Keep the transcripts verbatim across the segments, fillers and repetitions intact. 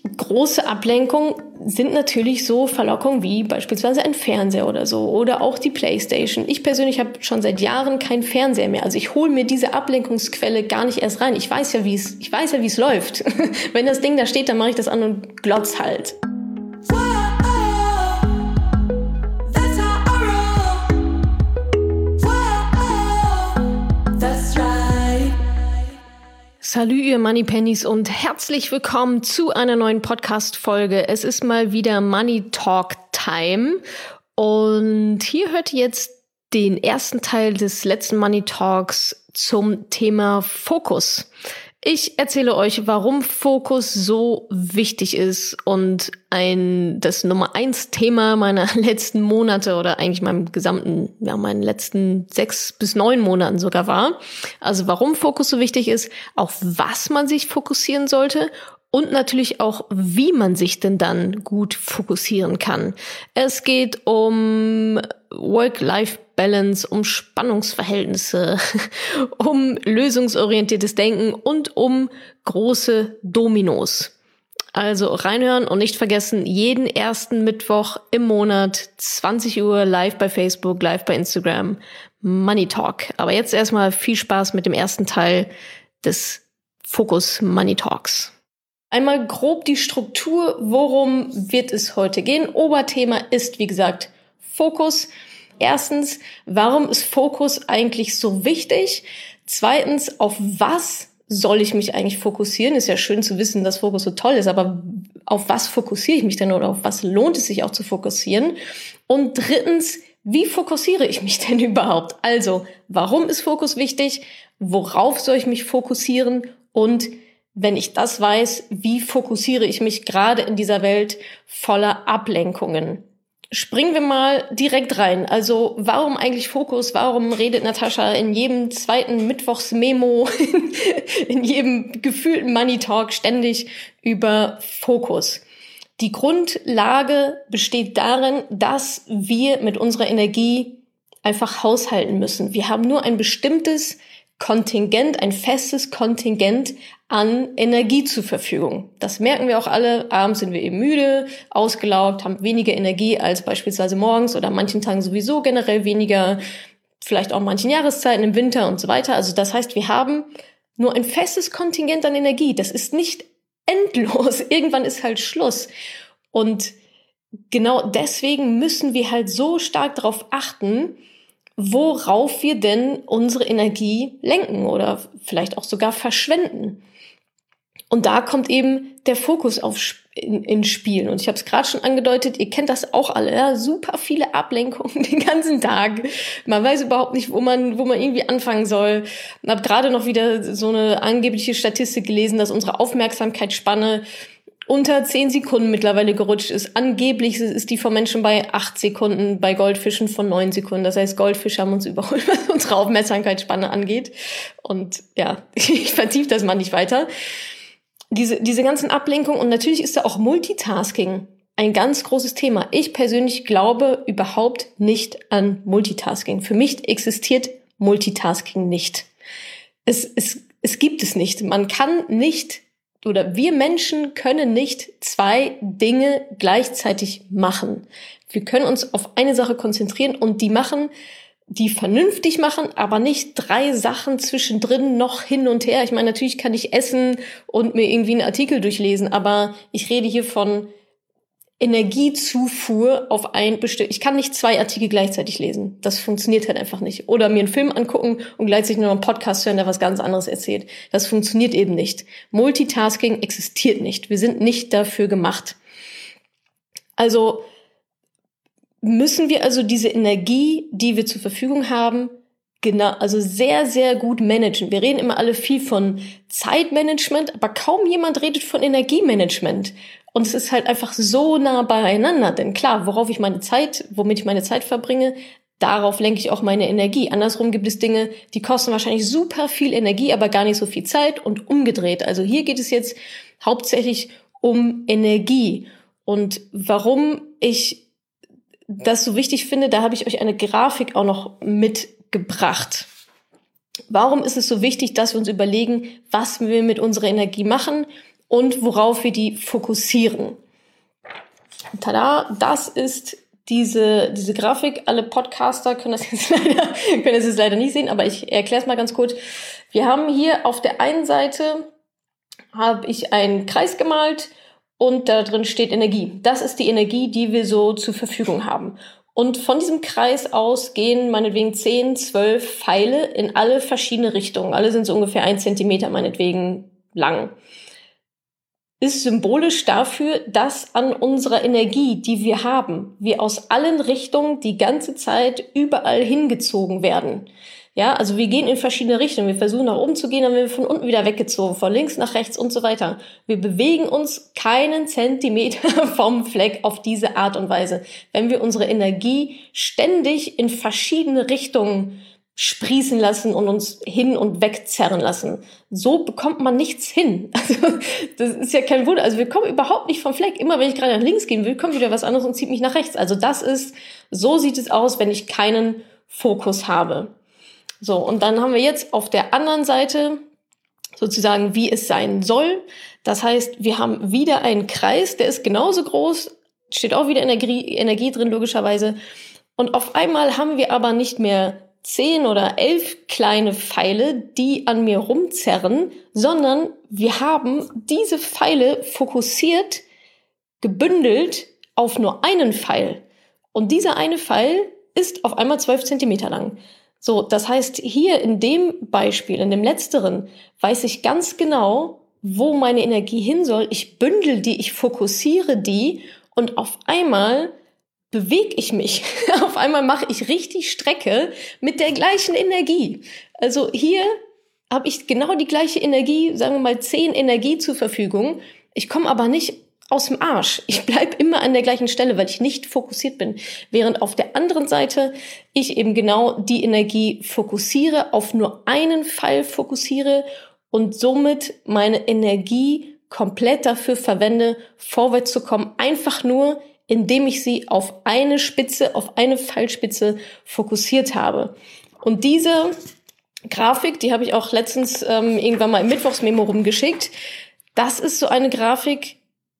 große Ablenkungen sind natürlich so Verlockungen wie beispielsweise ein Fernseher oder so oder auch die Playstation. Ich persönlich habe schon seit Jahren keinen Fernseher mehr. Also ich hole mir diese Ablenkungsquelle gar nicht erst rein. Ich weiß ja, wie es, ich weiß ja, wie es läuft. Wenn das Ding da steht, dann mache ich das an und glotz halt. Salü, ihr Moneypennies und herzlich willkommen zu einer neuen Podcast-Folge. Es ist mal wieder Money Talk Time und hier hört ihr jetzt den ersten Teil des letzten Money Talks zum Thema Fokus. Ich erzähle euch, warum Fokus so wichtig ist und ein das Nummer eins Thema meiner letzten Monate oder eigentlich meinem gesamten, ja, meinen letzten sechs bis neun Monaten sogar war. Also warum Fokus so wichtig ist, auf was man sich fokussieren sollte und natürlich auch, wie man sich denn dann gut fokussieren kann. Es geht um Work-Life-Balance, um Spannungsverhältnisse, um lösungsorientiertes Denken und um große Dominos. Also reinhören und nicht vergessen, jeden ersten Mittwoch im Monat, zwanzig Uhr, live bei Facebook, live bei Instagram, Money Talk. Aber jetzt erstmal viel Spaß mit dem ersten Teil des Fokus Money Talks. Einmal grob die Struktur, worum wird es heute gehen. Oberthema ist, wie gesagt, Fokus. Erstens, warum ist Fokus eigentlich so wichtig? Zweitens, auf was soll ich mich eigentlich fokussieren? Ist ja schön zu wissen, dass Fokus so toll ist, aber auf was fokussiere ich mich denn oder auf was lohnt es sich auch zu fokussieren? Und drittens, wie fokussiere ich mich denn überhaupt? Also, warum ist Fokus wichtig? Worauf soll ich mich fokussieren? Und wenn ich das weiß, wie fokussiere ich mich gerade in dieser Welt voller Ablenkungen? Springen wir mal direkt rein. Also warum eigentlich Fokus? Warum redet Natascha in jedem zweiten Mittwochsmemo, in jedem gefühlten Money Talk ständig über Fokus? Die Grundlage besteht darin, dass wir mit unserer Energie einfach haushalten müssen. Wir haben nur ein bestimmtes Kontingent, ein festes Kontingent an Energie zur Verfügung. Das merken wir auch alle. Abends sind wir eben müde, ausgelaugt, haben weniger Energie als beispielsweise morgens oder an manchen Tagen sowieso generell weniger, vielleicht auch an manchen Jahreszeiten im Winter und so weiter. Also das heißt, wir haben nur ein festes Kontingent an Energie. Das ist nicht endlos. Irgendwann ist halt Schluss. Und genau deswegen müssen wir halt so stark darauf achten, worauf wir denn unsere Energie lenken oder vielleicht auch sogar verschwenden. Und da kommt eben der Fokus auf in, ins Spiel. Und ich habe es gerade schon angedeutet, ihr kennt das auch alle, ja? Super viele Ablenkungen den ganzen Tag. Man weiß überhaupt nicht, wo man wo man irgendwie anfangen soll. Ich habe gerade noch wieder so eine angebliche Statistik gelesen, dass unsere Aufmerksamkeitsspanne unter zehn Sekunden mittlerweile gerutscht ist. Angeblich ist die von Menschen bei acht Sekunden, bei Goldfischen von neun Sekunden. Das heißt, Goldfische haben uns überholt, was unsere Aufmerksamkeitsspanne angeht. Und ja, ich vertiefe das mal nicht weiter. Diese, diese ganzen Ablenkungen und natürlich ist da auch Multitasking ein ganz großes Thema. Ich persönlich glaube überhaupt nicht an Multitasking. Für mich existiert Multitasking nicht. Es, es, es gibt es nicht. Man kann nicht oder wir Menschen können nicht zwei Dinge gleichzeitig machen. Wir können uns auf eine Sache konzentrieren und die machen, die vernünftig machen, aber nicht drei Sachen zwischendrin noch hin und her. Ich meine, natürlich kann ich essen und mir irgendwie einen Artikel durchlesen, aber ich rede hier von Energiezufuhr auf ein bestimmtes. Ich kann nicht zwei Artikel gleichzeitig lesen. Das funktioniert halt einfach nicht. Oder mir einen Film angucken und gleichzeitig nur einen Podcast hören, der was ganz anderes erzählt. Das funktioniert eben nicht. Multitasking existiert nicht. Wir sind nicht dafür gemacht. Also müssen wir also diese Energie, die wir zur Verfügung haben, genau, also sehr, sehr gut managen. Wir reden immer alle viel von Zeitmanagement, aber kaum jemand redet von Energiemanagement. Und es ist halt einfach so nah beieinander. Denn klar, worauf ich meine Zeit, womit ich meine Zeit verbringe, darauf lenke ich auch meine Energie. Andersrum gibt es Dinge, die kosten wahrscheinlich super viel Energie, aber gar nicht so viel Zeit und umgedreht. Also hier geht es jetzt hauptsächlich um Energie. Und warum ich das so wichtig finde, da habe ich euch eine Grafik auch noch mitgebracht. Warum ist es so wichtig, dass wir uns überlegen, was wir mit unserer Energie machen und worauf wir die fokussieren. Tada, das ist diese, diese Grafik. Alle Podcaster können das jetzt leider, können das jetzt leider nicht sehen, aber ich erkläre es mal ganz kurz. Wir haben hier auf der einen Seite habe ich einen Kreis gemalt und da drin steht Energie. Das ist die Energie, die wir so zur Verfügung haben. Und von diesem Kreis aus gehen meinetwegen zehn, zwölf Pfeile in alle verschiedene Richtungen. Alle sind so ungefähr ein Zentimeter meinetwegen lang. Ist symbolisch dafür, dass an unserer Energie, die wir haben, wir aus allen Richtungen die ganze Zeit überall hingezogen werden. Ja, also wir gehen in verschiedene Richtungen. Wir versuchen nach oben zu gehen, dann werden wir von unten wieder weggezogen, von links nach rechts und so weiter. Wir bewegen uns keinen Zentimeter vom Fleck auf diese Art und Weise. Wenn wir unsere Energie ständig in verschiedene Richtungen sprießen lassen und uns hin und wegzerren lassen. So bekommt man nichts hin. Also, das ist ja kein Wunder. Also wir kommen überhaupt nicht vom Fleck. Immer wenn ich gerade nach links gehen will, kommt wieder was anderes und zieht mich nach rechts. Also das ist, so sieht es aus, wenn ich keinen Fokus habe. So, und dann haben wir jetzt auf der anderen Seite sozusagen, wie es sein soll. Das heißt, wir haben wieder einen Kreis, der ist genauso groß, steht auch wieder Energie, Energie drin, logischerweise. Und auf einmal haben wir aber nicht mehr zehn oder elf kleine Pfeile, die an mir rumzerren, sondern wir haben diese Pfeile fokussiert, gebündelt auf nur einen Pfeil. Und dieser eine Pfeil ist auf einmal zwölf Zentimeter lang. So, das heißt, hier in dem Beispiel, in dem letzteren, weiß ich ganz genau, wo meine Energie hin soll. Ich bündel die, ich fokussiere die und auf einmal bewege ich mich. Auf einmal mache ich richtig Strecke mit der gleichen Energie. Also hier habe ich genau die gleiche Energie, sagen wir mal zehn Energie zur Verfügung. Ich komme aber nicht aus dem Arsch. Ich bleib immer an der gleichen Stelle, weil ich nicht fokussiert bin. Während auf der anderen Seite ich eben genau die Energie fokussiere, auf nur einen Pfeil fokussiere und somit meine Energie komplett dafür verwende, vorwärts zu kommen. Einfach nur, indem ich sie auf eine Spitze, auf eine Pfeilspitze fokussiert habe. Und diese Grafik, die habe ich auch letztens ähm, irgendwann mal im Mittwochsmemo rumgeschickt. Das ist so eine Grafik,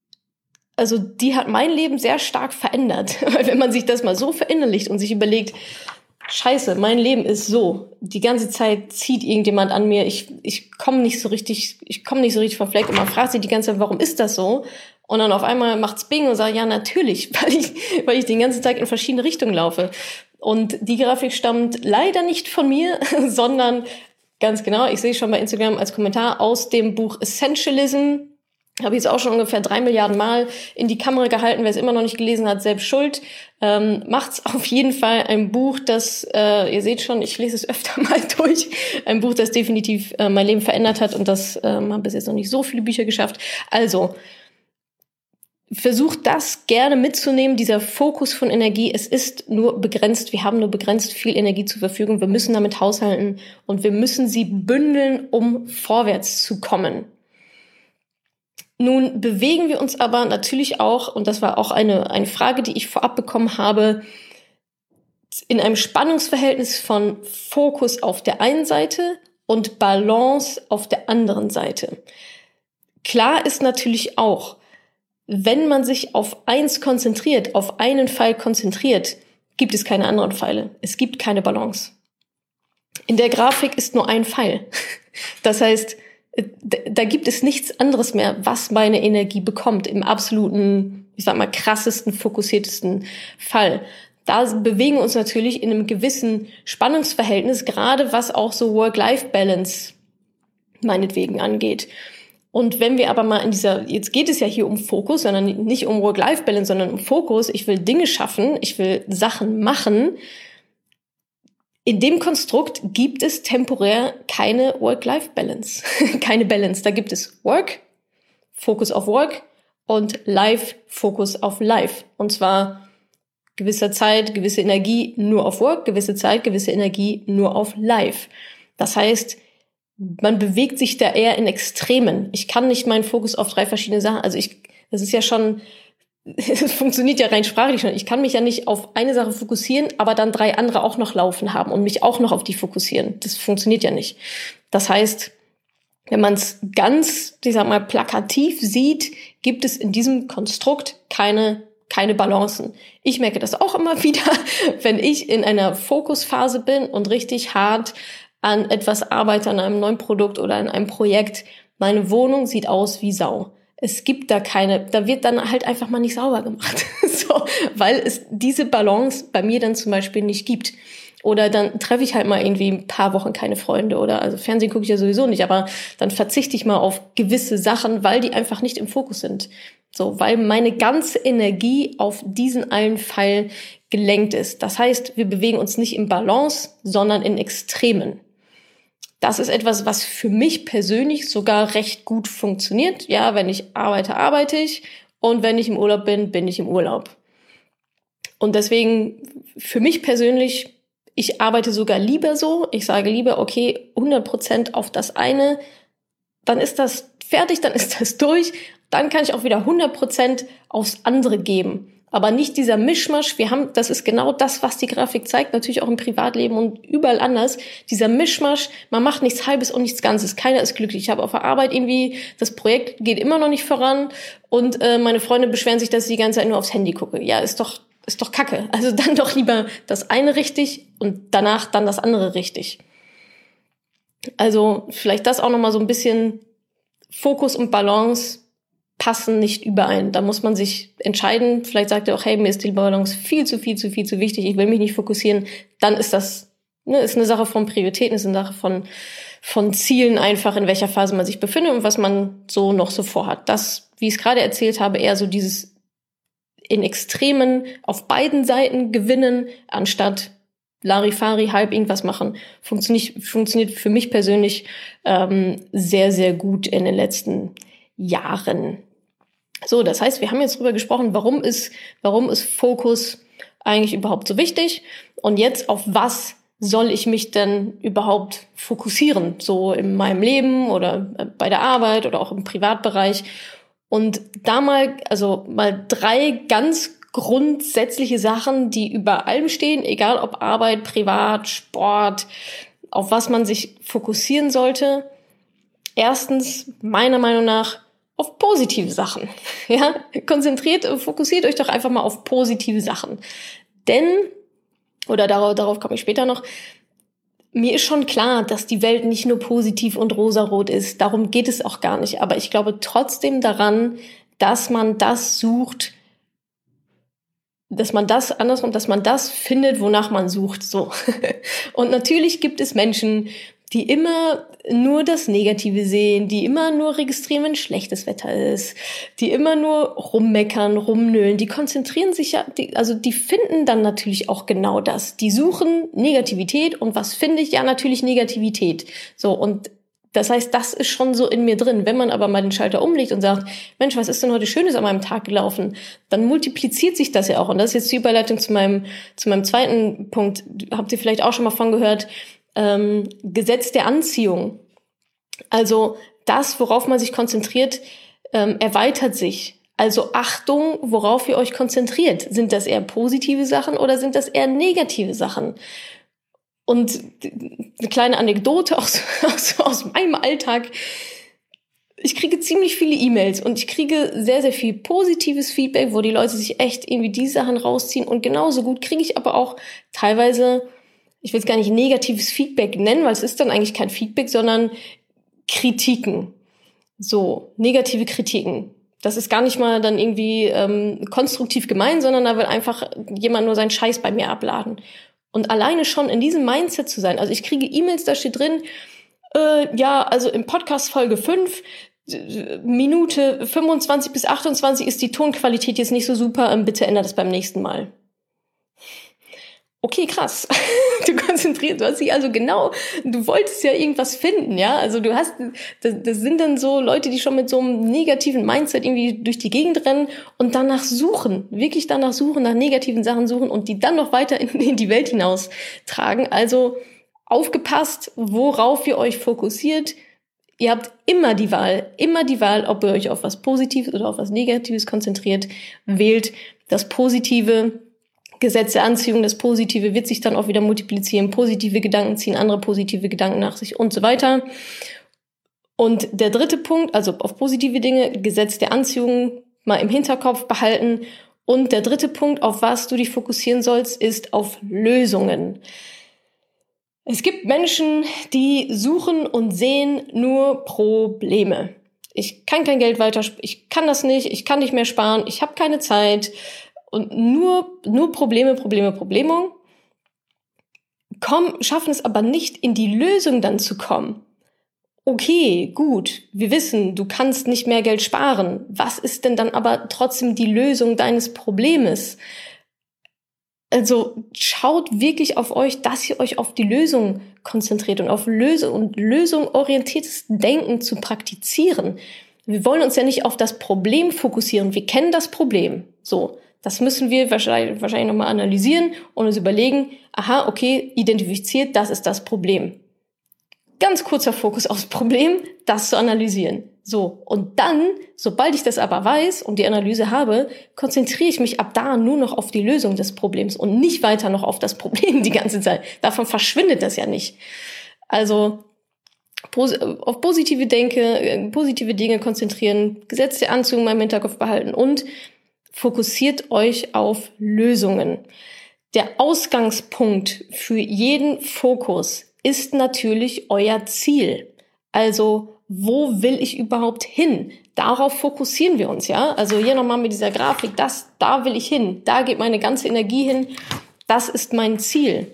also die hat mein Leben sehr stark verändert. Weil wenn man sich das mal so verinnerlicht und sich überlegt, Scheiße, mein Leben ist so, die ganze Zeit zieht irgendjemand an mir, ich ich komme nicht so richtig, ich komme nicht so richtig vom Fleck und man fragt sich die ganze Zeit, warum ist das so? Und dann auf einmal macht's Bing und sagt, ja natürlich, weil ich weil ich den ganzen Tag in verschiedene Richtungen laufe. Und die Grafik stammt leider nicht von mir, sondern ganz genau, ich sehe schon bei Instagram als Kommentar aus dem Buch Essentialism. Habe ich jetzt auch schon ungefähr drei Milliarden Mal in die Kamera gehalten. Wer es immer noch nicht gelesen hat, selbst schuld. Ähm, macht's auf jeden Fall ein Buch, das, äh, ihr seht schon, ich lese es öfter mal durch. Ein Buch, das definitiv äh, mein Leben verändert hat und das ähm, haben bis jetzt noch nicht so viele Bücher geschafft. Also, versucht das gerne mitzunehmen, dieser Fokus von Energie. Es ist nur begrenzt. Wir haben nur begrenzt viel Energie zur Verfügung. Wir müssen damit haushalten und wir müssen sie bündeln, um vorwärts zu kommen. Nun bewegen wir uns aber natürlich auch, und das war auch eine, eine Frage, die ich vorab bekommen habe, in einem Spannungsverhältnis von Fokus auf der einen Seite und Balance auf der anderen Seite. Klar ist natürlich auch, wenn man sich auf eins konzentriert, auf einen Pfeil konzentriert, gibt es keine anderen Pfeile. Es gibt keine Balance. In der Grafik ist nur ein Pfeil. Das heißt, da gibt es nichts anderes mehr, was meine Energie bekommt, im absoluten, ich sag mal, krassesten, fokussiertesten Fall. Da bewegen wir uns natürlich in einem gewissen Spannungsverhältnis, gerade was auch so Work-Life-Balance meinetwegen angeht. Und wenn wir aber mal in dieser, jetzt geht es ja hier um Fokus, sondern nicht um Work-Life-Balance, sondern um Fokus. Ich will Dinge schaffen, ich will Sachen machen. In dem Konstrukt gibt es temporär keine Work-Life-Balance, keine Balance. Da gibt es Work, Fokus auf Work und Life, Fokus auf Life. Und zwar gewisser Zeit, gewisse Energie nur auf Work, gewisse Zeit, gewisse Energie nur auf Life. Das heißt, man bewegt sich da eher in Extremen. Ich kann nicht meinen Fokus auf drei verschiedene Sachen, also ich, das ist ja schon, es funktioniert ja rein sprachlich schon. Ich kann mich ja nicht auf eine Sache fokussieren, aber dann drei andere auch noch laufen haben und mich auch noch auf die fokussieren. Das funktioniert ja nicht. Das heißt, Wenn man es ganz, ich sag mal, plakativ sieht, gibt es in diesem Konstrukt keine, keine Balancen. Ich merke das auch immer wieder, wenn ich in einer Fokusphase bin und richtig hart an etwas arbeite, an einem neuen Produkt oder an einem Projekt. Meine Wohnung sieht aus wie Sau. Es gibt da keine, da wird dann halt einfach mal nicht sauber gemacht, so, weil es diese Balance bei mir dann zum Beispiel nicht gibt. Oder dann treffe ich halt mal irgendwie ein paar Wochen keine Freunde oder, also Fernsehen gucke ich ja sowieso nicht, aber dann verzichte ich mal auf gewisse Sachen, weil die einfach nicht im Fokus sind. So, weil meine ganze Energie auf diesen einen Pfeil gelenkt ist. Das heißt, wir bewegen uns nicht im Balance, sondern in Extremen. Das ist etwas, was für mich persönlich sogar recht gut funktioniert. Ja, wenn ich arbeite, arbeite ich. Und wenn ich im Urlaub bin, bin ich im Urlaub. Und deswegen, für mich persönlich, ich arbeite sogar lieber so. Ich sage lieber, okay, hundert Prozent auf das eine. Dann ist das fertig, dann ist das durch. Dann kann ich auch wieder hundert Prozent aufs andere geben. Aber nicht dieser Mischmasch. Wir haben, das ist genau das, was die Grafik zeigt, natürlich auch im Privatleben und überall anders. Dieser Mischmasch, man macht nichts Halbes und nichts Ganzes. Keiner ist glücklich. Ich habe auf der Arbeit irgendwie, das Projekt geht immer noch nicht voran und äh, meine Freunde beschweren sich, dass ich die ganze Zeit nur aufs Handy gucke. Ja, ist doch, ist doch Kacke. Also dann doch lieber das eine richtig und danach dann das andere richtig. Also vielleicht das auch nochmal so ein bisschen Fokus und Balance passen nicht überein. Da muss man sich entscheiden. Vielleicht sagt er auch, hey, mir ist die Balance viel zu, viel zu, viel zu wichtig. Ich will mich nicht fokussieren. Dann ist das, ne, ist eine Sache von Prioritäten, ist eine Sache von, von Zielen einfach, in welcher Phase man sich befindet und was man so noch so vorhat. Das, wie ich es gerade erzählt habe, eher so dieses in Extremen auf beiden Seiten gewinnen, anstatt Larifari, halb irgendwas machen, funktioniert, funktioniert für mich persönlich ähm, sehr, sehr gut in den letzten Jahren. So, das heißt, wir haben jetzt drüber gesprochen, warum ist, warum ist Fokus eigentlich überhaupt so wichtig? Und jetzt, auf was soll ich mich denn überhaupt fokussieren? So in meinem Leben oder bei der Arbeit oder auch im Privatbereich. Und da mal, also mal drei ganz grundsätzliche Sachen, die über allem stehen, egal ob Arbeit, Privat, Sport, auf was man sich fokussieren sollte. Erstens, meiner Meinung nach, auf positive Sachen. Ja, konzentriert, fokussiert euch doch einfach mal auf positive Sachen. Denn, oder darauf, darauf komme ich später noch, mir ist schon klar, dass die Welt nicht nur positiv und rosarot ist. Darum geht es auch gar nicht. Aber ich glaube trotzdem daran, dass man das sucht, dass man das, andersrum, dass man das findet, wonach man sucht, so. Und natürlich gibt es Menschen, die immer nur das Negative sehen, die immer nur registrieren, wenn schlechtes Wetter ist, die immer nur rummeckern, rumnölen, die konzentrieren sich ja, die, also die finden dann natürlich auch genau das. Die suchen Negativität und was finde ich? Ja, natürlich Negativität. So, und das heißt, das ist schon so in mir drin. Wenn man aber mal den Schalter umlegt und sagt, Mensch, was ist denn heute Schönes an meinem Tag gelaufen? Dann multipliziert sich das ja auch. Und das ist jetzt die Überleitung zu meinem, zu meinem zweiten Punkt. Habt ihr vielleicht auch schon mal von gehört? Ähm, Gesetz der Anziehung. Also das, worauf man sich konzentriert, ähm, erweitert sich. Also Achtung, worauf ihr euch konzentriert. Sind das eher positive Sachen oder sind das eher negative Sachen? Und eine kleine Anekdote aus, aus, aus meinem Alltag. Ich kriege ziemlich viele E-Mails und ich kriege sehr, sehr viel positives Feedback, wo die Leute sich echt irgendwie die Sachen rausziehen. Und genauso gut kriege ich aber auch teilweise, ich will es gar nicht negatives Feedback nennen, weil es ist dann eigentlich kein Feedback, sondern Kritiken. So, negative Kritiken. Das ist gar nicht mal dann irgendwie ähm, konstruktiv gemeint, sondern da will einfach jemand nur seinen Scheiß bei mir abladen. Und alleine schon in diesem Mindset zu sein, also ich kriege E-Mails, da steht drin, äh, ja, also im Podcast Folge fünf, Minute fünfundzwanzig bis achtundzwanzig ist die Tonqualität jetzt nicht so super, ähm, bitte ändert das beim nächsten Mal. Okay, krass. Du konzentrierst, du hast dich also genau, du wolltest ja irgendwas finden, ja, also du hast, das, das sind dann so Leute, die schon mit so einem negativen Mindset irgendwie durch die Gegend rennen und danach suchen, wirklich danach suchen, nach negativen Sachen suchen und die dann noch weiter in, in die Welt hinaus tragen. Also aufgepasst, worauf ihr euch fokussiert. Ihr habt immer die Wahl, immer die Wahl, ob ihr euch auf was Positives oder auf was Negatives konzentriert. Wählt das Positive. Gesetz der Anziehung, das Positive wird sich dann auch wieder multiplizieren. Positive Gedanken ziehen andere positive Gedanken nach sich und so weiter. Und der dritte Punkt, also auf positive Dinge, Gesetz der Anziehung mal im Hinterkopf behalten. Und der dritte Punkt, auf was du dich fokussieren sollst, ist auf Lösungen. Es gibt Menschen, die suchen und sehen nur Probleme. Ich kann kein Geld weiter, ich kann das nicht, ich kann nicht mehr sparen, ich habe keine Zeit und nur nur Probleme, Probleme, Probleme. Kommen, schaffen es aber nicht, in die Lösung dann zu kommen. Okay, gut, wir wissen, du kannst nicht mehr Geld sparen. Was ist denn dann aber trotzdem die Lösung deines Problems? Also schaut wirklich auf euch, dass ihr euch auf die Lösung konzentriert und auf Lösung und lösungorientiertes Denken zu praktizieren. Wir wollen uns ja nicht auf das Problem fokussieren. Wir kennen das Problem. So, das müssen wir wahrscheinlich, wahrscheinlich nochmal analysieren und uns überlegen, aha, okay, identifiziert, das ist das Problem. Ganz kurzer Fokus aufs Problem, das zu analysieren. So, und dann, sobald ich das aber weiß und die Analyse habe, konzentriere ich mich ab da nur noch auf die Lösung des Problems und nicht weiter noch auf das Problem die ganze Zeit. Davon verschwindet das ja nicht. Also auf positive Denke, positive Dinge konzentrieren, Gesetz der Anziehung mal im Hinterkopf behalten und fokussiert euch auf Lösungen. Der Ausgangspunkt für jeden Fokus ist natürlich euer Ziel. Also, wo will ich überhaupt hin? Darauf fokussieren wir uns, ja? Also hier nochmal mit dieser Grafik, das, da will ich hin, da geht meine ganze Energie hin, das ist mein Ziel.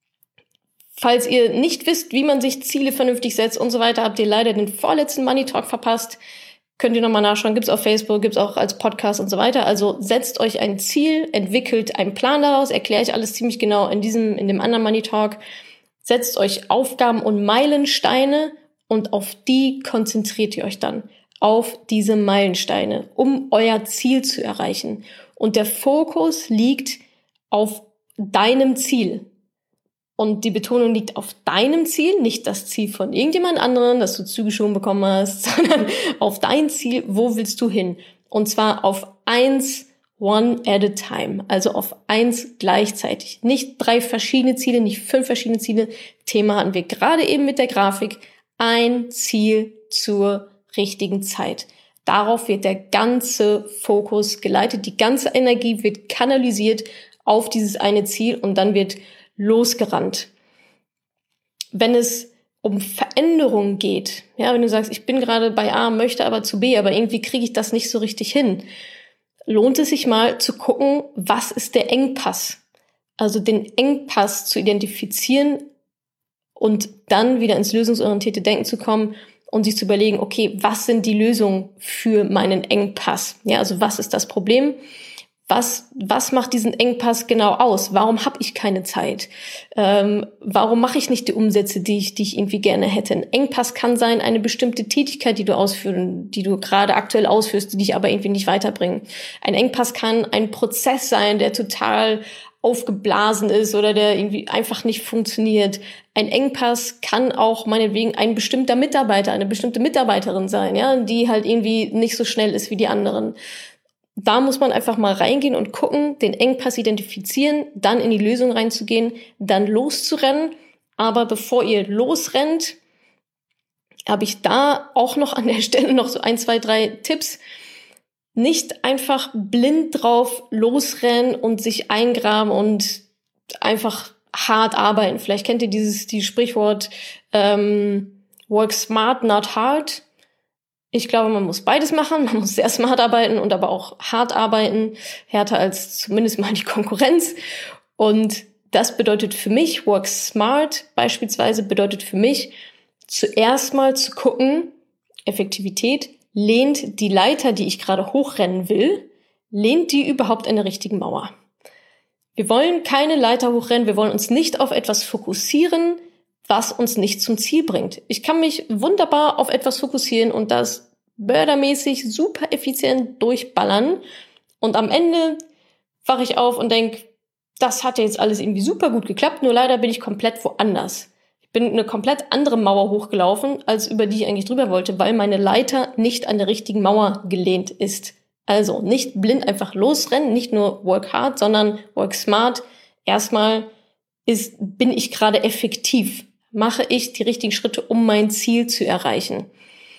Falls ihr nicht wisst, wie man sich Ziele vernünftig setzt und so weiter, habt ihr leider den vorletzten Money Talk verpasst. Könnt ihr nochmal nachschauen, gibt's auf Facebook, gibt's auch als Podcast und so weiter. Also setzt euch ein Ziel, entwickelt einen Plan daraus, erkläre ich alles ziemlich genau in diesem, in dem anderen Money Talk. Setzt euch Aufgaben und Meilensteine und auf die konzentriert ihr euch dann, auf diese Meilensteine, um euer Ziel zu erreichen. Und der Fokus liegt auf deinem Ziel. Und die Betonung liegt auf deinem Ziel, nicht das Ziel von irgendjemand anderem, das du zugeschoben bekommen hast, sondern auf dein Ziel, wo willst du hin? Und zwar auf eins, one at a time, also auf eins gleichzeitig. Nicht drei verschiedene Ziele, nicht fünf verschiedene Ziele. Thema hatten wir gerade eben mit der Grafik. Ein Ziel zur richtigen Zeit. Darauf wird der ganze Fokus geleitet, die ganze Energie wird kanalisiert auf dieses eine Ziel und dann wird losgerannt. Wenn es um Veränderungen geht, ja, wenn du sagst, ich bin gerade bei A, möchte aber zu B, aber irgendwie kriege ich das nicht so richtig hin, lohnt es sich mal zu gucken, was ist der Engpass? Also den Engpass zu identifizieren und dann wieder ins lösungsorientierte Denken zu kommen und sich zu überlegen, okay, was sind die Lösungen für meinen Engpass? Ja, also was ist das Problem? Was, was macht diesen Engpass genau aus? Warum habe ich keine Zeit? Ähm, warum mache ich nicht die Umsätze, die ich, die ich irgendwie gerne hätte? Ein Engpass kann sein, eine bestimmte Tätigkeit, die du ausführen, die du gerade aktuell ausführst, die dich aber irgendwie nicht weiterbringen. Ein Engpass kann ein Prozess sein, der total aufgeblasen ist oder der irgendwie einfach nicht funktioniert. Ein Engpass kann auch meinetwegen ein bestimmter Mitarbeiter, eine bestimmte Mitarbeiterin sein, ja, die halt irgendwie nicht so schnell ist wie die anderen. Da muss man einfach mal reingehen und gucken, den Engpass identifizieren, dann in die Lösung reinzugehen, dann loszurennen. Aber bevor ihr losrennt, habe ich da auch noch an der Stelle noch so ein, zwei, drei Tipps. Nicht einfach blind drauf losrennen und sich eingraben und einfach hart arbeiten. Vielleicht kennt ihr dieses, dieses Sprichwort ähm, work smart, not hard. Ich glaube, man muss beides machen. Man muss sehr smart arbeiten und aber auch hart arbeiten. Härter als zumindest mal die Konkurrenz. Und das bedeutet für mich, work smart beispielsweise bedeutet für mich, zuerst mal zu gucken, Effektivität, lehnt die Leiter, die ich gerade hochrennen will, lehnt die überhaupt an der richtigen Mauer? Wir wollen keine Leiter hochrennen. Wir wollen uns nicht auf etwas fokussieren, was uns nicht zum Ziel bringt. Ich kann mich wunderbar auf etwas fokussieren und das mördermäßig super effizient durchballern und am Ende wache ich auf und denke, das hat ja jetzt alles irgendwie super gut geklappt, nur leider bin ich komplett woanders. Ich bin eine komplett andere Mauer hochgelaufen, als über die ich eigentlich drüber wollte, weil meine Leiter nicht an der richtigen Mauer gelehnt ist. Also nicht blind einfach losrennen, nicht nur work hard, sondern work smart. Erstmal ist, bin ich gerade effektiv? Mache ich die richtigen Schritte, um mein Ziel zu erreichen?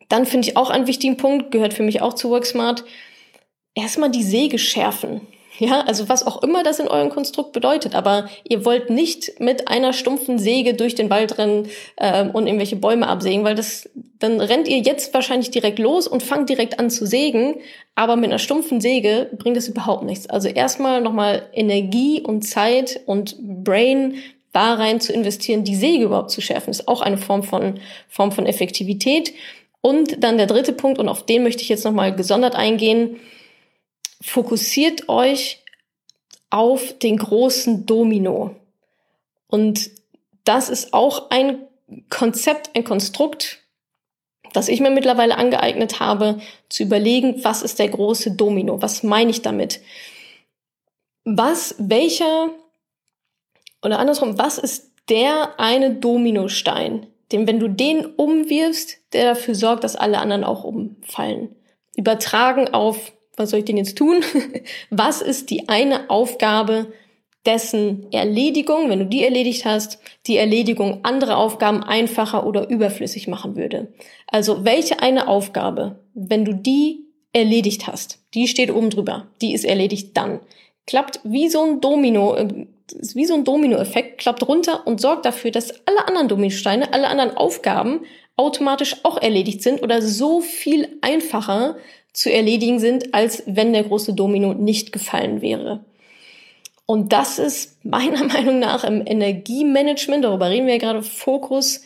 Dann finde ich auch einen wichtigen Punkt, gehört für mich auch zu WorkSmart, erstmal die Säge schärfen. Ja, also was auch immer das in eurem Konstrukt bedeutet, aber ihr wollt nicht mit einer stumpfen Säge durch den Wald rennen äh, und irgendwelche Bäume absägen, weil das, dann rennt ihr jetzt wahrscheinlich direkt los und fangt direkt an zu sägen, aber mit einer stumpfen Säge bringt das überhaupt nichts. Also erstmal nochmal Energie und Zeit und Brain da rein zu investieren, die Säge überhaupt zu schärfen, ist auch eine Form von, Form von Effektivität. Und dann der dritte Punkt, und auf den möchte ich jetzt nochmal gesondert eingehen: Fokussiert euch auf den großen Domino. Und das ist auch ein Konzept, ein Konstrukt, das ich mir mittlerweile angeeignet habe, zu überlegen, was ist der große Domino? Was meine ich damit? Was, welcher, oder andersrum, was ist der eine Dominostein, den, wenn du den umwirfst, der dafür sorgt, dass alle anderen auch umfallen? Übertragen auf, was soll ich denn jetzt tun? Was ist die eine Aufgabe, dessen Erledigung, wenn du die erledigt hast, die Erledigung anderer Aufgaben einfacher oder überflüssig machen würde? Also welche eine Aufgabe, wenn du die erledigt hast, die steht oben drüber, die ist erledigt dann, klappt wie so ein Domino, wie so ein Dominoeffekt, klappt runter und sorgt dafür, dass alle anderen Dominosteine, alle anderen Aufgaben automatisch auch erledigt sind oder so viel einfacher zu erledigen sind, als wenn der große Domino nicht gefallen wäre. Und das ist meiner Meinung nach im Energiemanagement, darüber reden wir ja gerade, Fokus,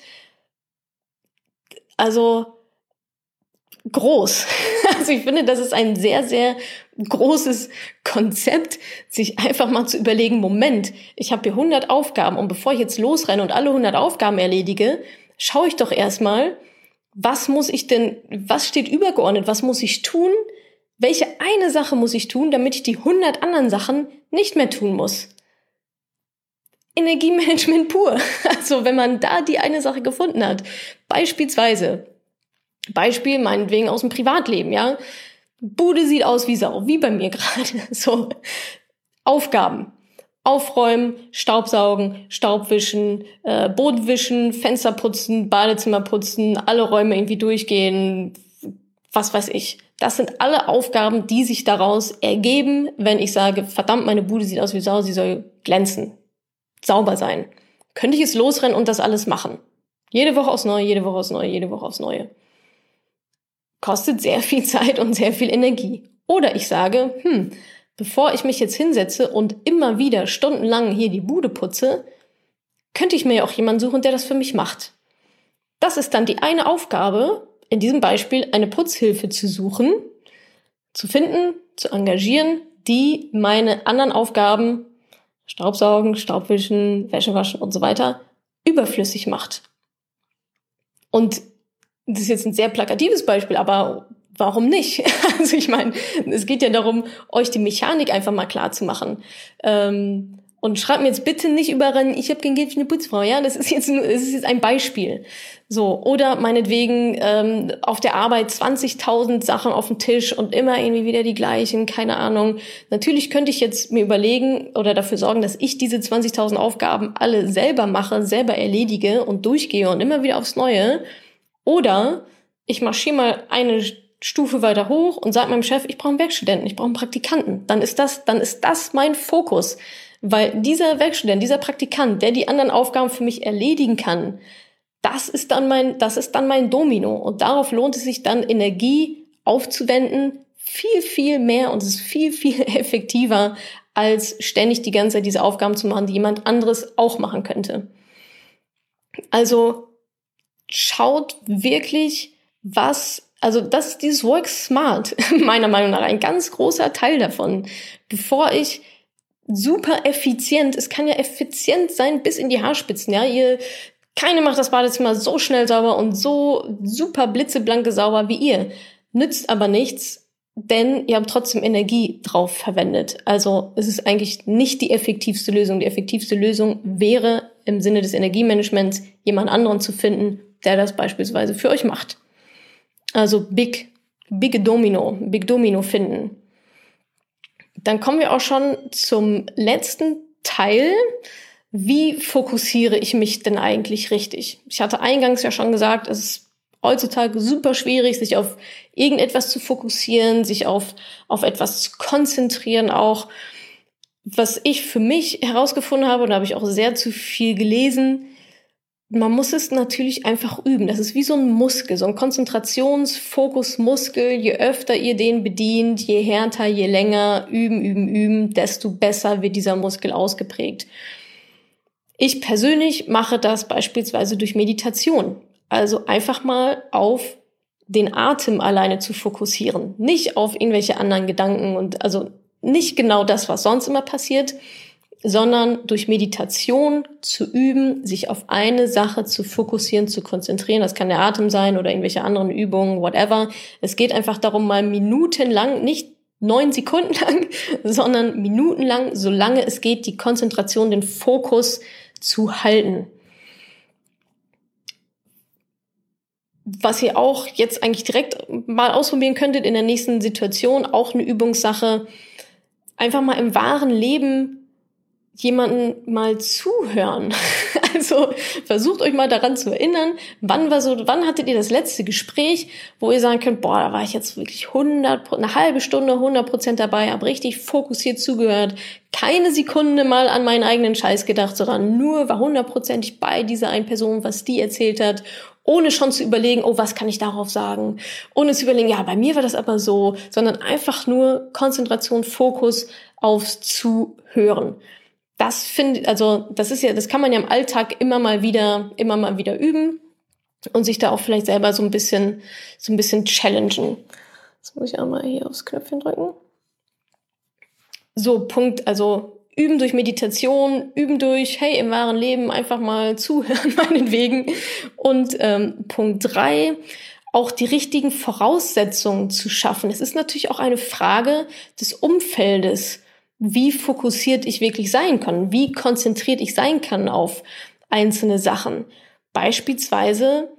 also groß. Also ich finde, das ist ein sehr, sehr großes Konzept, sich einfach mal zu überlegen, Moment, ich habe hier hundert Aufgaben und bevor ich jetzt losrenne und alle hundert Aufgaben erledige, schaue ich doch erstmal, was muss ich denn, was steht übergeordnet, was muss ich tun, welche eine Sache muss ich tun, damit ich die hundert anderen Sachen nicht mehr tun muss. Energiemanagement pur. Also wenn man da die eine Sache gefunden hat, beispielsweise, Beispiel meinetwegen aus dem Privatleben, ja, Bude sieht aus wie Sau, wie bei mir gerade, so, Aufgaben. Aufräumen, Staubsaugen, Staubwischen, äh, Boden wischen, Fenster putzen, Badezimmer putzen, alle Räume irgendwie durchgehen, was weiß ich. Das sind alle Aufgaben, die sich daraus ergeben, wenn ich sage, verdammt, meine Bude sieht aus wie Sau, sie soll glänzen, sauber sein. Könnte ich jetzt losrennen und das alles machen? Jede Woche aufs Neue, jede Woche aufs Neue, jede Woche aufs Neue. Kostet sehr viel Zeit und sehr viel Energie. Oder ich sage, hm, bevor ich mich jetzt hinsetze und immer wieder stundenlang hier die Bude putze, könnte ich mir ja auch jemanden suchen, der das für mich macht. Das ist dann die eine Aufgabe, in diesem Beispiel eine Putzhilfe zu suchen, zu finden, zu engagieren, die meine anderen Aufgaben, Staubsaugen, Staubwischen, Wäsche waschen und so weiter, überflüssig macht. Und das ist jetzt ein sehr plakatives Beispiel, aber warum nicht? Also ich meine, es geht ja darum, euch die Mechanik einfach mal klar zu machen. Ähm, und schreibt mir jetzt bitte nicht überall, ich habe kein Geld für eine Putzfrau. Ja, das ist jetzt, das ist jetzt ein Beispiel. So, oder meinetwegen ähm, auf der Arbeit zwanzigtausend Sachen auf dem Tisch und immer irgendwie wieder die gleichen, keine Ahnung. Natürlich könnte ich jetzt mir überlegen oder dafür sorgen, dass ich diese zwanzigtausend Aufgaben alle selber mache, selber erledige und durchgehe und immer wieder aufs Neue. Oder ich marschiere mal eine Stufe weiter hoch und sage meinem Chef, ich brauche einen Werkstudenten, ich brauche einen Praktikanten. Dann ist das, dann ist das mein Fokus. Weil dieser Werkstudent, dieser Praktikant, der die anderen Aufgaben für mich erledigen kann, das ist dann mein, das ist dann mein Domino. Und darauf lohnt es sich dann, Energie aufzuwenden, viel, viel mehr, und es ist viel, viel effektiver, als ständig die ganze Zeit diese Aufgaben zu machen, die jemand anderes auch machen könnte. Also schaut wirklich, was, also das ist dieses Work Smart, meiner Meinung nach ein ganz großer Teil davon. Bevor ich super effizient, es kann ja effizient sein bis in die Haarspitzen, ja, ihr, keine macht das Badezimmer so schnell sauber und so super blitzeblanke sauber wie ihr, nützt aber nichts, denn ihr habt trotzdem Energie drauf verwendet. Also es ist eigentlich nicht die effektivste Lösung. Die effektivste Lösung wäre im Sinne des Energiemanagements, jemand anderen zu finden, der das beispielsweise für euch macht. Also Big, Big Domino, Big Domino finden. Dann kommen wir auch schon zum letzten Teil. Wie fokussiere ich mich denn eigentlich richtig? Ich hatte eingangs ja schon gesagt, es ist heutzutage super schwierig, sich auf irgendetwas zu fokussieren, sich auf, auf etwas zu konzentrieren auch. Was ich für mich herausgefunden habe, und da habe ich auch sehr zu viel gelesen, man muss es natürlich einfach üben. Das ist wie so ein Muskel, so ein Konzentrationsfokusmuskel. Je öfter ihr den bedient, je härter, je länger, üben, üben, üben, desto besser wird dieser Muskel ausgeprägt. Ich persönlich mache das beispielsweise durch Meditation. Also einfach mal auf den Atem alleine zu fokussieren. Nicht auf irgendwelche anderen Gedanken und also nicht genau das, was sonst immer passiert, sondern durch Meditation zu üben, sich auf eine Sache zu fokussieren, zu konzentrieren. Das kann der Atem sein oder irgendwelche anderen Übungen, whatever. Es geht einfach darum, mal minutenlang, nicht neun Sekunden lang, sondern minutenlang, solange es geht, die Konzentration, den Fokus zu halten. Was ihr auch jetzt eigentlich direkt mal ausprobieren könntet in der nächsten Situation, auch eine Übungssache, einfach mal im wahren Leben jemanden mal zuhören. Also versucht euch mal daran zu erinnern, wann war so, wann hattet ihr das letzte Gespräch, wo ihr sagen könnt, boah, da war ich jetzt wirklich hundert, eine halbe Stunde, hundert Prozent dabei, habe richtig fokussiert zugehört, keine Sekunde mal an meinen eigenen Scheiß gedacht, sondern nur war hundertprozentig bei dieser einen Person, was die erzählt hat, ohne schon zu überlegen, oh, was kann ich darauf sagen? Ohne zu überlegen, ja, bei mir war das aber so, sondern einfach nur Konzentration, Fokus aufs Zuhören. Das finde, also das ist ja, das kann man ja im Alltag immer mal wieder, immer mal wieder üben und sich da auch vielleicht selber so ein bisschen, so ein bisschen challengen. Jetzt muss ich auch mal hier aufs Knöpfchen drücken. So, Punkt, also üben durch Meditation, üben durch, hey, im wahren Leben einfach mal zuhören, meinetwegen. Und ähm, Punkt drei, auch die richtigen Voraussetzungen zu schaffen. Es ist natürlich auch eine Frage des Umfeldes, wie fokussiert ich wirklich sein kann, wie konzentriert ich sein kann auf einzelne Sachen. Beispielsweise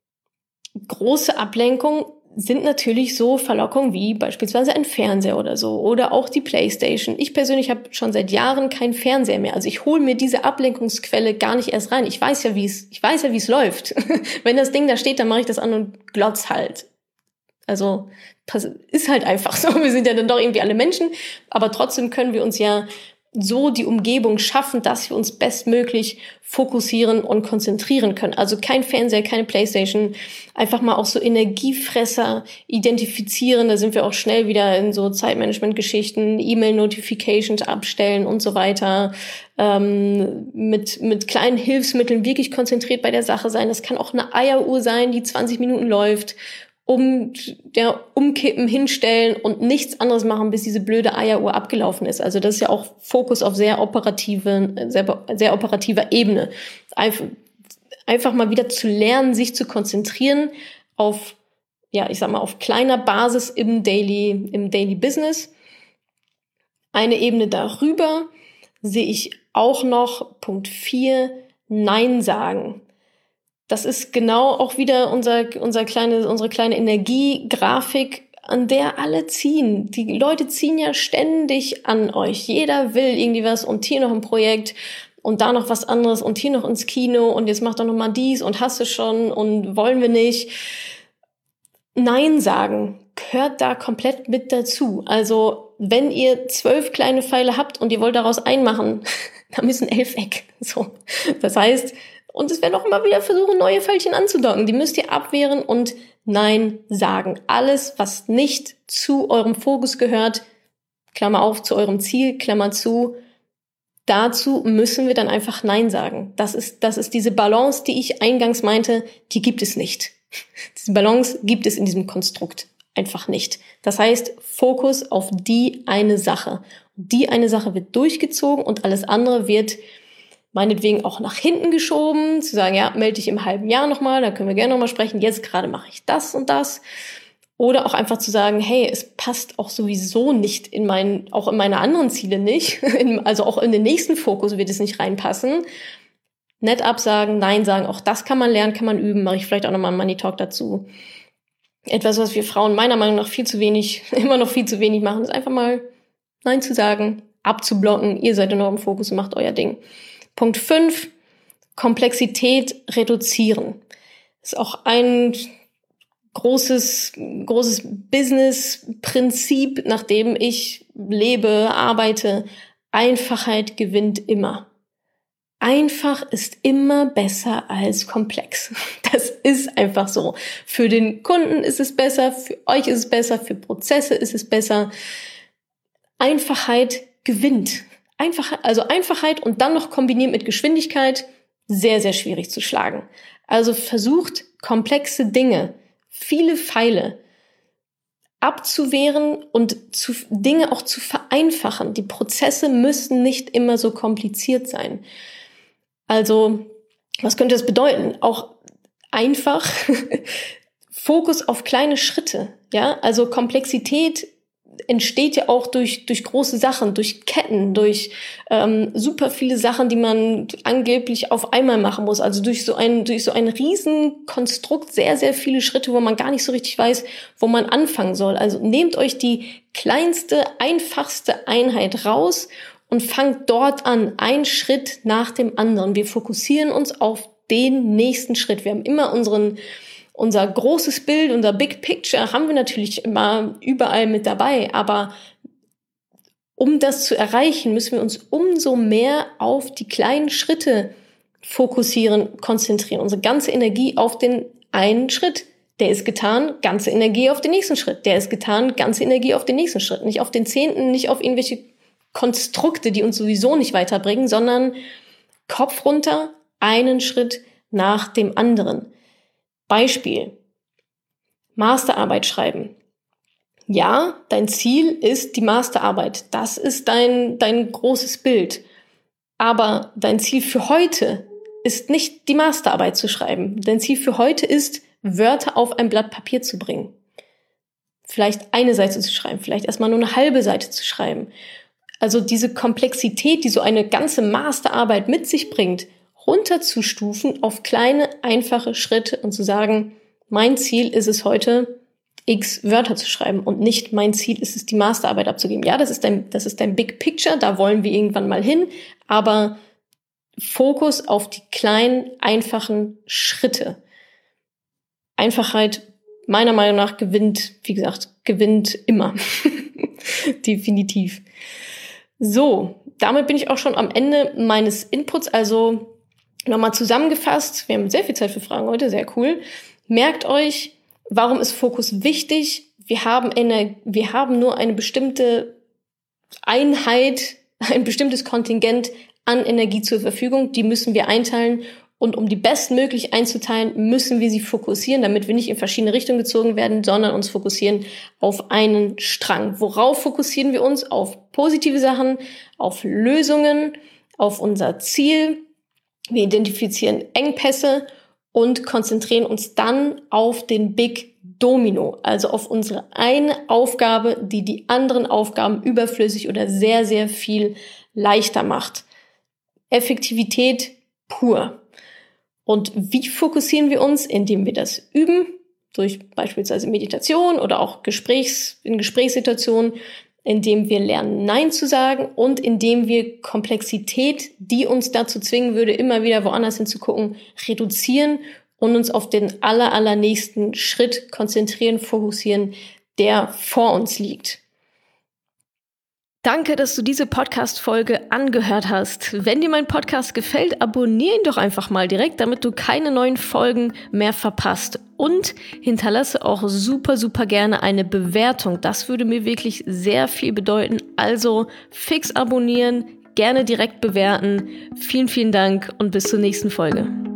große Ablenkungen sind natürlich so Verlockungen wie beispielsweise ein Fernseher oder so oder auch die Playstation. Ich persönlich habe schon seit Jahren keinen Fernseher mehr. Also ich hole mir diese Ablenkungsquelle gar nicht erst rein. Ich weiß ja, wie es, ich weiß ja, wie es läuft. Wenn das Ding da steht, dann mache ich das an und glotz halt. Also ist halt einfach so. Wir sind ja dann doch irgendwie alle Menschen, aber trotzdem können wir uns ja so die Umgebung schaffen, dass wir uns bestmöglich fokussieren und konzentrieren können. Also kein Fernseher, keine Playstation, einfach mal auch so Energiefresser identifizieren. Da sind wir auch schnell wieder in so Zeitmanagement-Geschichten, E-Mail-Notifications abstellen und so weiter. Ähm, mit mit kleinen Hilfsmitteln wirklich konzentriert bei der Sache sein. Das kann auch eine Eieruhr sein, die zwanzig Minuten läuft. Um ja, umkippen, hinstellen und nichts anderes machen, bis diese blöde Eieruhr abgelaufen ist. Also das ist ja auch Fokus auf sehr operative, sehr, sehr operativer Ebene. Einfach, einfach mal wieder zu lernen, sich zu konzentrieren auf, ja, ich sag mal, auf kleiner Basis im Daily, im Daily Business. Eine Ebene darüber sehe ich auch noch Punkt vier, Nein sagen. Das ist genau auch wieder unser, unser kleine, unsere kleine Energiegrafik, an der alle ziehen. Die Leute ziehen ja ständig an euch. Jeder will irgendwie was und hier noch ein Projekt und da noch was anderes und hier noch ins Kino und jetzt mach doch noch mal dies und hast du schon und wollen wir nicht. Nein sagen gehört da komplett mit dazu. Also wenn ihr zwölf kleine Pfeile habt und ihr wollt daraus einen machen, dann müssen elf weg. So, das heißt, und es werden auch immer wieder versuchen, neue Pfeilchen anzudocken. Die müsst ihr abwehren und Nein sagen. Alles, was nicht zu eurem Fokus gehört, Klammer auf, zu eurem Ziel, Klammer zu, dazu müssen wir dann einfach Nein sagen. Das ist, das ist diese Balance, die ich eingangs meinte, die gibt es nicht. Diese Balance gibt es in diesem Konstrukt einfach nicht. Das heißt, Fokus auf die eine Sache. Die eine Sache wird durchgezogen und alles andere wird meinetwegen auch nach hinten geschoben, zu sagen, ja, melde dich im halben Jahr nochmal, da können wir gerne nochmal sprechen, jetzt gerade mache ich das und das. Oder auch einfach zu sagen, hey, es passt auch sowieso nicht in meinen, auch in meine anderen Ziele nicht, also auch in den nächsten Fokus wird es nicht reinpassen. Nett absagen, Nein sagen, auch das kann man lernen, kann man üben, mache ich vielleicht auch nochmal einen Money Talk dazu. Etwas, was wir Frauen meiner Meinung nach viel zu wenig, immer noch viel zu wenig machen, ist einfach mal Nein zu sagen, abzublocken, ihr seid in eurem Fokus und macht euer Ding. Punkt fünf, Komplexität reduzieren. Das ist auch ein großes, großes Business-Prinzip, nach dem ich lebe, arbeite. Einfachheit gewinnt immer. Einfach ist immer besser als komplex. Das ist einfach so. Für den Kunden ist es besser, für euch ist es besser, für Prozesse ist es besser. Einfachheit gewinnt. Einfachheit, also Einfachheit und dann noch kombiniert mit Geschwindigkeit, sehr, sehr schwierig zu schlagen. Also versucht, komplexe Dinge, viele Pfeile abzuwehren und zu, Dinge auch zu vereinfachen. Die Prozesse müssen nicht immer so kompliziert sein. Also, was könnte das bedeuten? Auch einfach Fokus auf kleine Schritte. Ja, also Komplexität entsteht ja auch durch durch große Sachen, durch Ketten, durch ähm, super viele Sachen, die man angeblich auf einmal machen muss. Also durch so ein durch so ein Riesenkonstrukt sehr sehr viele Schritte, wo man gar nicht so richtig weiß, wo man anfangen soll. Also nehmt euch die kleinste, einfachste Einheit raus und fangt dort an, ein Schritt nach dem anderen. Wir fokussieren uns auf den nächsten Schritt. Wir haben immer unseren, unser großes Bild, unser Big Picture haben wir natürlich immer überall mit dabei. Aber um das zu erreichen, müssen wir uns umso mehr auf die kleinen Schritte fokussieren, konzentrieren. Unsere ganze Energie auf den einen Schritt. Der ist getan, ganze Energie auf den nächsten Schritt. Der ist getan, ganze Energie auf den nächsten Schritt. Nicht auf den zehnten, nicht auf irgendwelche Konstrukte, die uns sowieso nicht weiterbringen, sondern Kopf runter, einen Schritt nach dem anderen. Beispiel: Masterarbeit schreiben. Ja, dein Ziel ist die Masterarbeit. Das ist dein, dein großes Bild. Aber dein Ziel für heute ist nicht, die Masterarbeit zu schreiben. Dein Ziel für heute ist, Wörter auf ein Blatt Papier zu bringen. Vielleicht eine Seite zu schreiben, vielleicht erstmal nur eine halbe Seite zu schreiben. Also diese Komplexität, die so eine ganze Masterarbeit mit sich bringt, runterzustufen auf kleine, einfache Schritte und zu sagen, mein Ziel ist es heute, x Wörter zu schreiben und nicht mein Ziel ist es, die Masterarbeit abzugeben. Ja, das ist dein, das ist dein Big Picture, da wollen wir irgendwann mal hin, aber Fokus auf die kleinen, einfachen Schritte. Einfachheit, meiner Meinung nach, gewinnt, wie gesagt, gewinnt immer. Definitiv. So, damit bin ich auch schon am Ende meines Inputs. Also nochmal zusammengefasst, wir haben sehr viel Zeit für Fragen heute, sehr cool. Merkt euch, warum ist Fokus wichtig? Wir haben eine, wir haben nur eine bestimmte Einheit, ein bestimmtes Kontingent an Energie zur Verfügung. Die müssen wir einteilen. Und um die bestmöglich einzuteilen, müssen wir sie fokussieren, damit wir nicht in verschiedene Richtungen gezogen werden, sondern uns fokussieren auf einen Strang. Worauf fokussieren wir uns? Auf positive Sachen, auf Lösungen, auf unser Ziel. Wir identifizieren Engpässe und konzentrieren uns dann auf den Big Domino, also auf unsere eine Aufgabe, die die anderen Aufgaben überflüssig oder sehr, sehr viel leichter macht. Effektivität pur. Und wie fokussieren wir uns? Indem wir das üben, durch beispielsweise Meditation oder auch Gesprächs, in Gesprächssituationen, indem wir lernen, Nein zu sagen und indem wir Komplexität, die uns dazu zwingen würde, immer wieder woanders hinzugucken, reduzieren und uns auf den aller, allernächsten Schritt konzentrieren, fokussieren, der vor uns liegt. Danke, dass du diese Podcast-Folge angehört hast. Wenn dir mein Podcast gefällt, abonniere ihn doch einfach mal direkt, damit du keine neuen Folgen mehr verpasst. Und hinterlasse auch super, super gerne eine Bewertung. Das würde mir wirklich sehr viel bedeuten. Also fix abonnieren, gerne direkt bewerten. Vielen, vielen Dank und bis zur nächsten Folge.